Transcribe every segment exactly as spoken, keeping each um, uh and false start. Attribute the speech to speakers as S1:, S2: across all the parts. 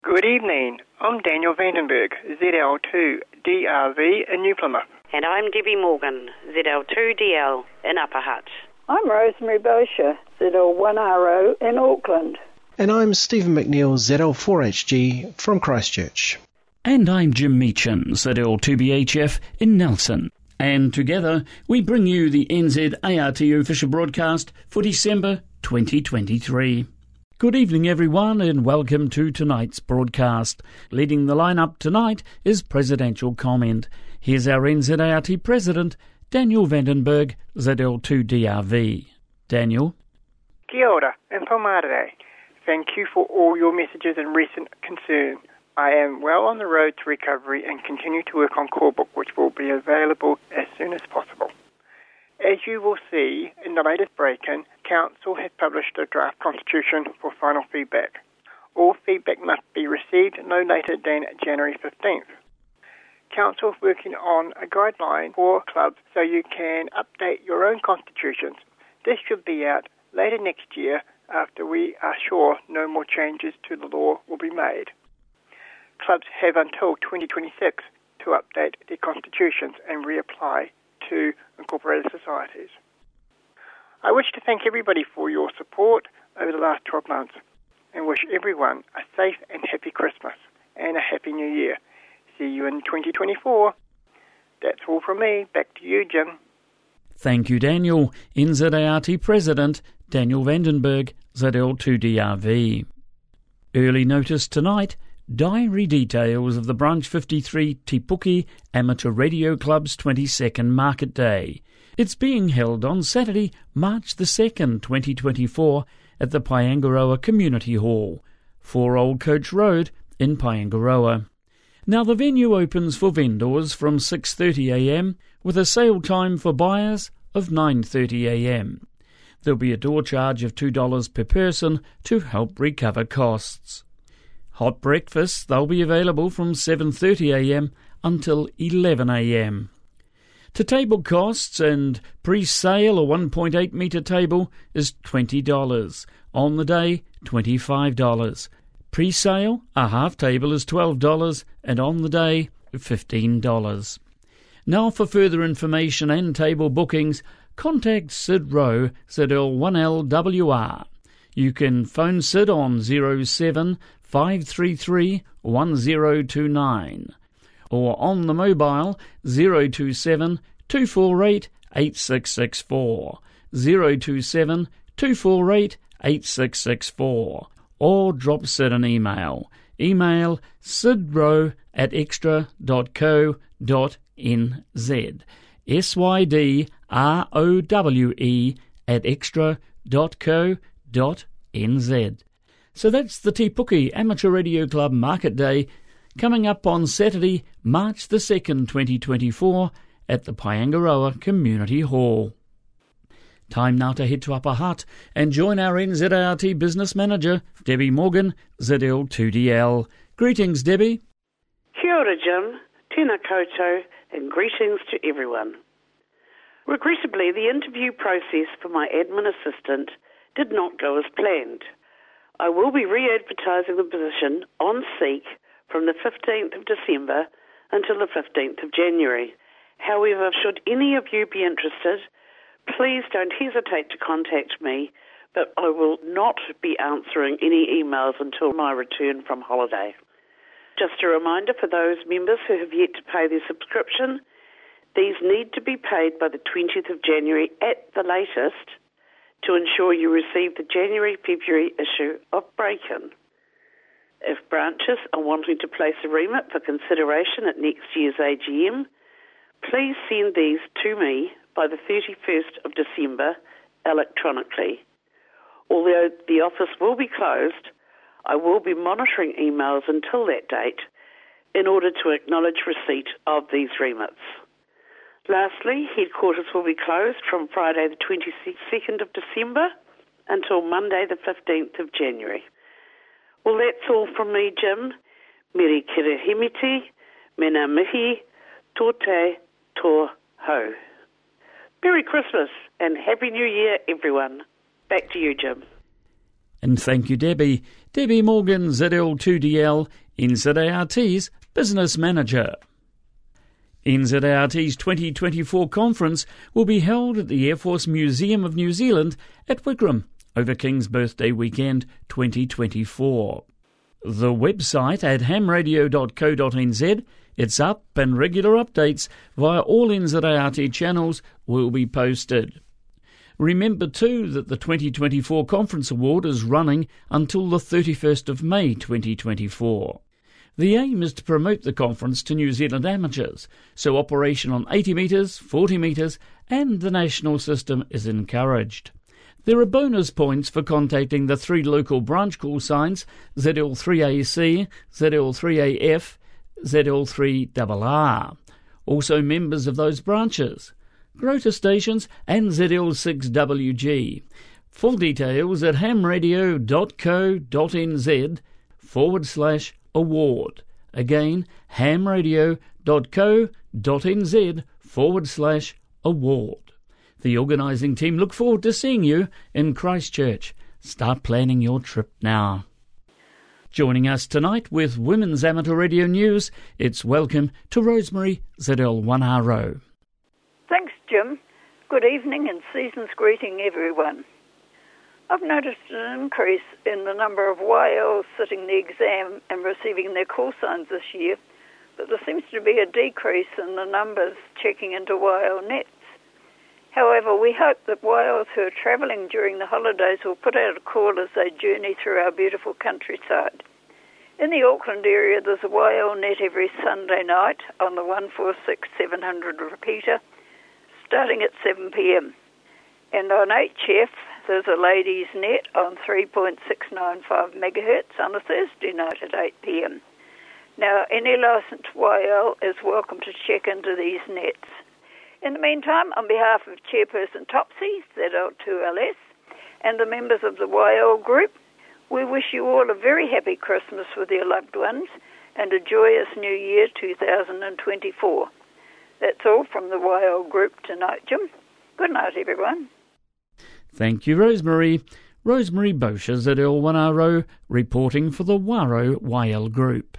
S1: Good evening. I'm Daniel Vandenberg, Z L two D R V in New Plymouth.
S2: And I'm Debbie Morgan, Z L two D L in Upper Hutt.
S3: I'm Rosemary Bosher, Z L one R O in Auckland.
S4: And I'm Stephen McNeil, Z L four H G from Christchurch.
S5: And I'm Jim Meechan, Z L two B H F in Nelson. And together we bring you the N Z A R T official broadcast for December twenty twenty-three. Good evening everyone and welcome to tonight's broadcast. Leading the lineup tonight is Presidential Comment. Here's our N Z A R T President, Daniel Vandenberg, Z L two D R V. Daniel?
S1: Kia ora and pomare. Thank you for all your messages and recent concern. I am well on the road to recovery and continue to work on Core Book, which will be available as soon as possible. As you will see in the latest break-in, Council has published a draft constitution for final feedback. All feedback must be received no later than January fifteenth. Council is working on a guideline for clubs so you can update your own constitutions. This should be out later next year after we are sure no more changes to the law will be made. Clubs have until twenty twenty-six to update their constitutions and reapply to incorporated societies. I wish to thank everybody for your support over the last twelve months and wish everyone a safe and happy Christmas and a happy New Year. See you in twenty twenty-four. That's all from me. Back to you, Jim.
S5: Thank you, Daniel. N Z A R T President Daniel Vandenberg, Z L two D R V. Early notice tonight. Diary details of the Branch fifty-three Te Puke Amateur Radio Club's twenty-second Market Day. It's being held on Saturday, March the second, twenty twenty-four, at the Paengaroa Community Hall, four Old Coach Road in Paengaroa. Now the venue opens for vendors from six thirty a m with a sale time for buyers of nine thirty a m There'll be a door charge of two dollars per person to help recover costs. Hot breakfasts, they'll be available from seven thirty a m until eleven a m To table costs and pre-sale a one point eight metre table is twenty dollars. On the day, twenty-five dollars. Pre-sale, a half table is twelve dollars and on the day, fifteen dollars. Now for further information and table bookings, contact Sid Rowe, Z L one L W R. You can phone Sid on zero seven five three three one zero two nine or on the mobile zero two seven two four eight eight six six four, zero two seven two four eight eight six six four, or drop Sid an email. Email sidrow at extra dot co dot n z. S Y D R O W E at extra dot co dot n z. So that's the Te Puke Amateur Radio Club Market Day coming up on Saturday, March the second, twenty twenty-four at the Paengaroa Community Hall. Time now to head to Upper Hutt and join our N Z A R T Business Manager, Debbie Morgan, Z L two D L. Greetings, Debbie.
S2: Kia ora, Jim. Tēnā koutou and greetings to everyone. Regrettably, the interview process for my admin assistant did not go as planned. I will be re-advertising the position on Seek from the fifteenth of December until the fifteenth of January. However, should any of you be interested, please don't hesitate to contact me, but I will not be answering any emails until my return from holiday. Just a reminder for those members who have yet to pay their subscription, these need to be paid by the twentieth of January at the latest to ensure you receive the January-February issue of Break-In. If branches are wanting to place a remit for consideration at next year's A G M, please send these to me by the thirty-first of December electronically. Although the office will be closed, I will be monitoring emails until that date in order to acknowledge receipt of these remits. Lastly, headquarters will be closed from Friday the twenty-second of December until Monday the fifteenth of January. Well, that's all from me, Jim. Meri kirihimiti, mena mihi, tote to ho. Merry Christmas and Happy New Year, everyone. Back to you, Jim.
S5: And thank you, Debbie. Debbie Morgan, Z L two D L, N Z A R T's Business Manager. N Z A R T's twenty twenty-four conference will be held at the Air Force Museum of New Zealand at Wigram over King's Birthday Weekend twenty twenty-four. The website at ham radio dot co dot n z, it's up and regular updates via all N Z A R T channels will be posted. Remember too that the twenty twenty-four Conference Award is running until the thirty-first of May twenty twenty-four. The aim is to promote the conference to New Zealand amateurs, so operation on eighty metres, forty metres and the national system is encouraged. There are bonus points for contacting the three local branch call signs Z L three A C, Z L three A F, Z L three R R. Also members of those branches, Grota stations and Z L six W G. Full details at ham radio dot co dot n z forward slash award. Again, ham radio dot co dot n z forward slash award. The organising team look forward to seeing you in Christchurch. Start planning your trip now. Joining us tonight with Women's Amateur Radio News, it's welcome to Rosemary, Z L one R O.
S3: Thanks, Jim. Good evening and season's greeting, everyone. I've noticed an increase in the number of Y Ls sitting the exam and receiving their call signs this year, but there seems to be a decrease in the numbers checking into Y L nets. However, we hope that Y Ls who are travelling during the holidays will put out a call as they journey through our beautiful countryside. In the Auckland area, there's a Y L net every Sunday night on the one four six seven hundred repeater, starting at seven p m. And on H F, there's a ladies' net on three point six nine five megahertz on a Thursday night at eight p m. Now, any licensed Y L is welcome to check into these nets. In the meantime, on behalf of Chairperson Topsy, Z L two L S, and the members of the Y L group, we wish you all a very happy Christmas with your loved ones and a joyous New Year two thousand twenty-four. That's all from the Y L group tonight, Jim. Good night, everyone.
S5: Thank you, Rosemary. Rosemary Bosher, Z L one R O, reporting for the Waro Y L group.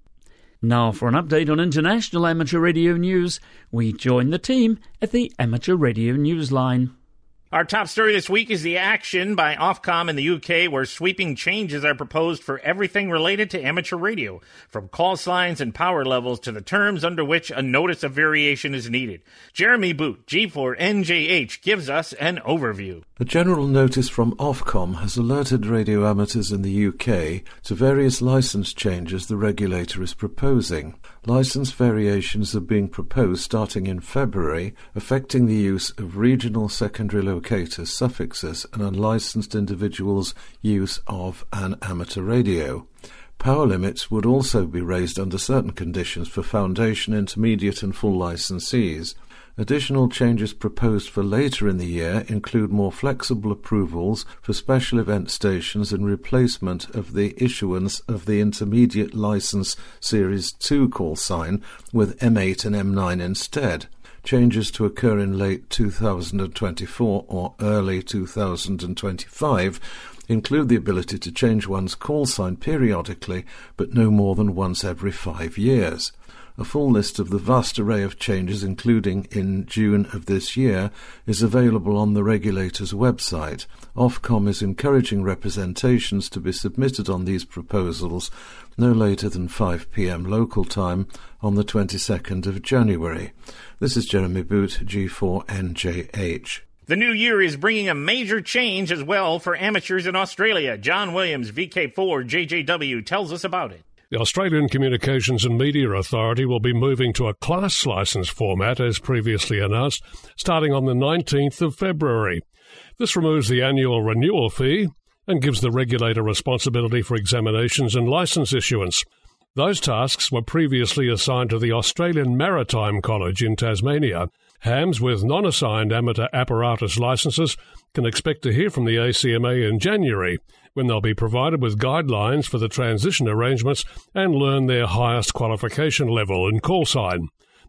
S5: Now for an update on international amateur radio news, we join the team at the Amateur Radio Newsline.
S6: Our top story this week is the action by Ofcom in the U K, where sweeping changes are proposed for everything related to amateur radio, from call signs and power levels to the terms under which a notice of variation is needed. Jeremy Boot, G four N J H, gives us an overview.
S7: A general notice from Ofcom has alerted radio amateurs in the U K to various licence changes the regulator is proposing. Licence variations are being proposed starting in February, affecting the use of regional secondary locators, suffixes, and unlicensed individuals' use of an amateur radio. Power limits would also be raised under certain conditions for foundation, intermediate and full licensees. Additional changes proposed for later in the year include more flexible approvals for special event stations and replacement of the issuance of the Intermediate License Series two call sign with M eight and M nine instead. Changes to occur in late two thousand twenty-four or early two thousand twenty-five include the ability to change one's call sign periodically, but no more than once every five years. A full list of the vast array of changes, including in June of this year, is available on the regulator's website. Ofcom is encouraging representations to be submitted on these proposals no later than five p m local time on the twenty-second of January. This is Jeremy Boot, G four N J H.
S6: The new year is bringing a major change as well for amateurs in Australia. John Williams, V K four J J W, tells us about it.
S8: The Australian Communications and Media Authority will be moving to a class licence format, as previously announced, starting on the nineteenth of February. This removes the annual renewal fee and gives the regulator responsibility for examinations and licence issuance. Those tasks were previously assigned to the Australian Maritime College in Tasmania. Hams with non-assigned amateur apparatus licences can expect to hear from the A C M A in January, when they'll be provided with guidelines for the transition arrangements and learn their highest qualification level and call sign.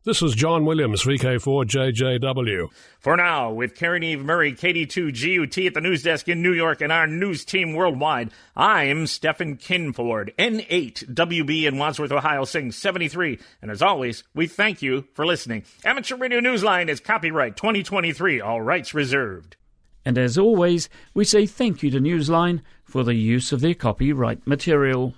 S8: This is John Williams, V K four J J W.
S6: For now, with Karen Eve Murray, K D two G U T at the news desk in New York and our news team worldwide, I'm Stephen Kinford, N eight W B in Wadsworth, Ohio, Sing seventy-three. And as always, we thank you for listening. Amateur Radio Newsline is copyright twenty twenty-three, all rights reserved.
S5: And as always, we say thank you to Newsline for the use of their copyright material.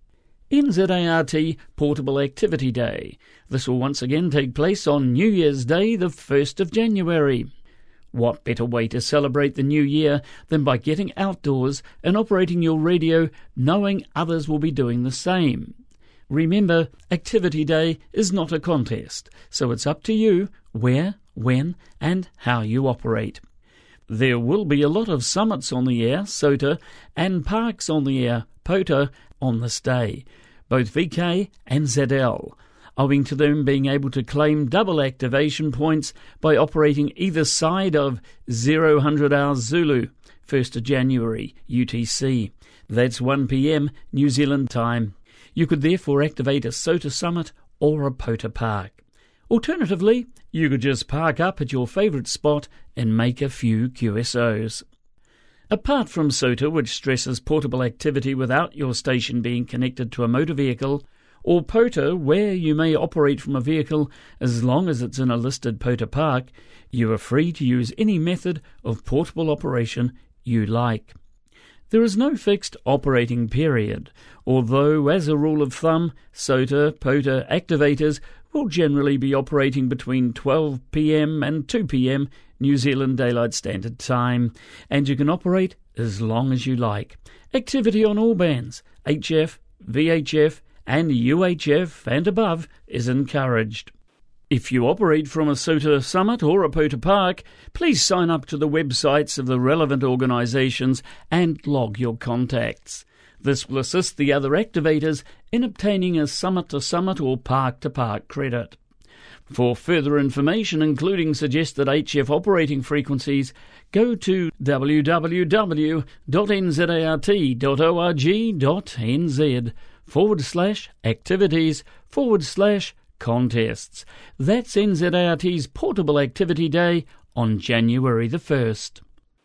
S5: N Z A R T Portable Activity Day. This will once again take place on New Year's Day, the first of January. What better way to celebrate the new year than by getting outdoors and operating your radio knowing others will be doing the same? Remember, Activity Day is not a contest, so it's up to you where, when and how you operate. There will be a lot of summits on the air, S O T A, and parks on the air, P O T A, on this day, both V K and Z L, owing to them being able to claim double activation points by operating either side of zero hundred hours Zulu, first of January, U T C. That's one p m New Zealand time. You could therefore activate a S O T A summit or a P O T A park. Alternatively, you could just park up at your favourite spot and make a few Q S Os. Apart from S O T A, which stresses portable activity without your station being connected to a motor vehicle, or P O T A, where you may operate from a vehicle as long as it's in a listed P O T A park, you are free to use any method of portable operation you like. There is no fixed operating period, although as a rule of thumb, S O T A, P O T A activators will generally be operating between twelve p m and two p m New Zealand Daylight Standard Time, and you can operate as long as you like. Activity on all bands, H F, V H F and U H F and above, is encouraged. If you operate from a S O T A summit or a P O T A park, please sign up to the websites of the relevant organisations and log your contacts. This will assist the other activators in obtaining a summit-to-summit or park-to-park credit. For further information, including suggested H F operating frequencies, go to w w w dot n z a r t dot org dot n z forward slash activities forward slash contests. That's N Z A R T's Portable Activity Day on January the first.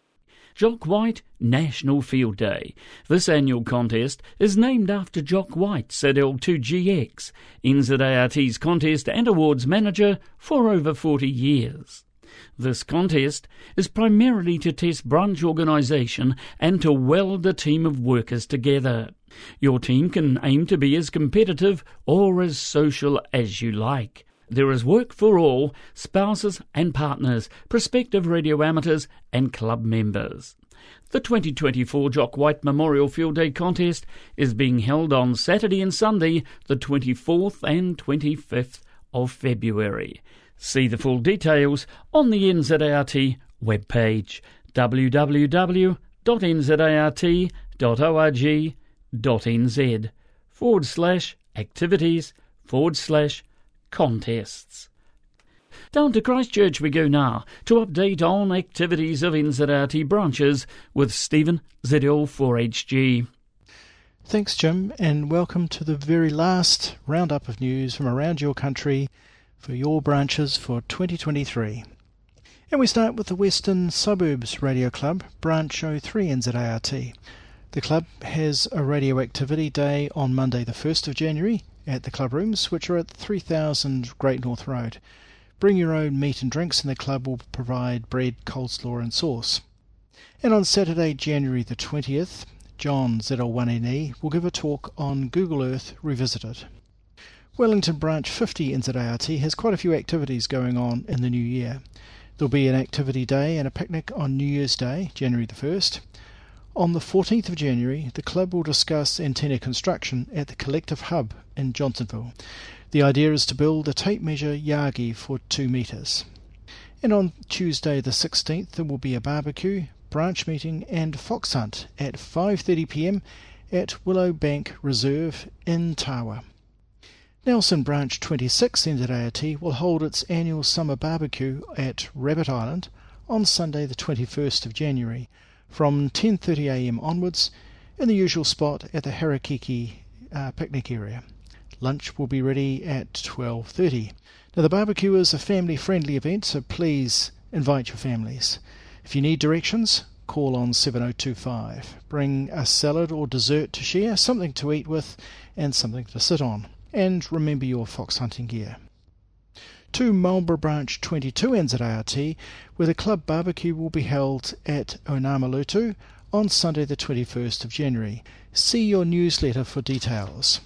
S5: Jock White National Field Day. This annual contest is named after Jock White, Z L two G X, N Z A R T's contest and awards manager for over forty years. This contest is primarily to test branch organisation and to weld a team of workers together. Your team can aim to be as competitive or as social as you like. There is work for all, spouses and partners, prospective radio amateurs and club members. The twenty twenty-four Jock White Memorial Field Day contest is being held on Saturday and Sunday, the twenty-fourth and twenty-fifth of February. See the full details on the N Z A R T webpage, w w w dot n z a r t dot org dot n z forward slash activities forward slash contests. Down to Christchurch we go now to update on activities of N Z A R T branches with Stephen, Z L four H G.
S4: Thanks, Jim, and welcome to the very last roundup of news from around your country for your branches for twenty twenty-three. And we start with the Western Suburbs Radio Club, Branch oh three N Z A R T. The club has a radio activity day on Monday the first of January at the club rooms, which are at three thousand Great North Road. Bring your own meat and drinks, and the club will provide bread, coleslaw and sauce. And on Saturday, January the twentieth, John, Z L one N E, will give a talk on Google Earth Revisited. Wellington Branch fifty N Z A R T has quite a few activities going on in the new year. There'll be an activity day and a picnic on New Year's Day, January the first. On the fourteenth of January, the club will discuss antenna construction at the Collective Hub in Johnsonville. The idea is to build a tape measure Yagi for two metres. And on Tuesday the sixteenth, there will be a barbecue, branch meeting and fox hunt at five thirty p m at Willow Bank Reserve in Tawa. Nelson Branch twenty-six N Z A R T will hold its annual summer barbecue at Rabbit Island on Sunday the twenty-first of January from ten thirty a m onwards in the usual spot at the Harakiki uh, picnic area. Lunch will be ready at twelve thirty. Now, the barbecue is a family-friendly event, so please invite your families. If you need directions, call on seven oh two five. Bring a salad or dessert to share, something to eat with, and something to sit on. And remember your fox hunting gear. To Marlborough Branch twenty-two N Z A R T, where the club barbecue will be held at Onamalutu on Sunday the twenty-first of January. See your newsletter for details.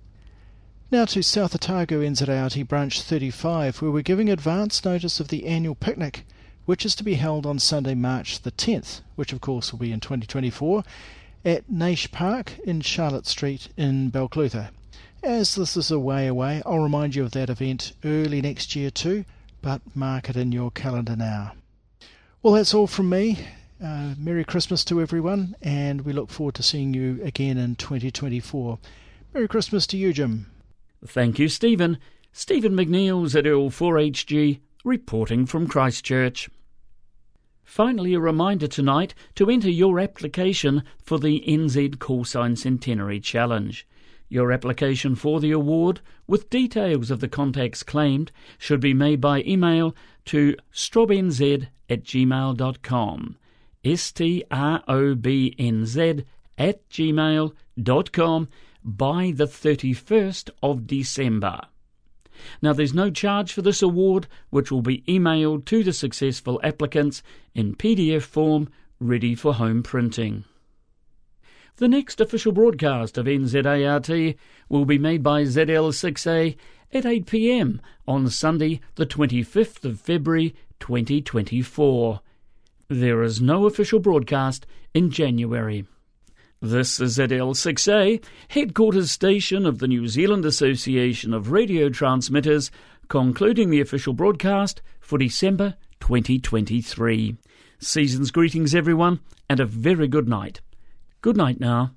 S4: Now to South Otago N Z A R T Branch thirty-five, where we're giving advance notice of the annual picnic, which is to be held on Sunday, March the tenth, which of course will be in twenty twenty-four, at Naish Park in Charlotte Street in Balclutha. As this is a way away, I'll remind you of that event early next year too, but mark it in your calendar now. Well, that's all from me. Uh, Merry Christmas to everyone, and we look forward to seeing you again in twenty twenty-four. Merry Christmas to you, Jim.
S5: Thank you, Stephen. Stephen McNeil, Z L four H G, reporting from Christchurch. Finally, a reminder tonight to enter your application for the N Z Callsign Centenary Challenge. Your application for the award, with details of the contacts claimed, should be made by email to strobnz at gmail dot com. S T R O B N Z at gmail dot com by the thirty-first of December. Now, there's no charge for this award, which will be emailed to the successful applicants in P D F form, ready for home printing. The next official broadcast of N Z A R T will be made by Z L six A at eight p m on Sunday the twenty-fifth of February twenty twenty-four. There is no official broadcast in January. This is Z L six A, headquarters station of the New Zealand Association of Radio Transmitters, concluding the official broadcast for December twenty twenty-three. Season's greetings, everyone, and a very good night. Good night now.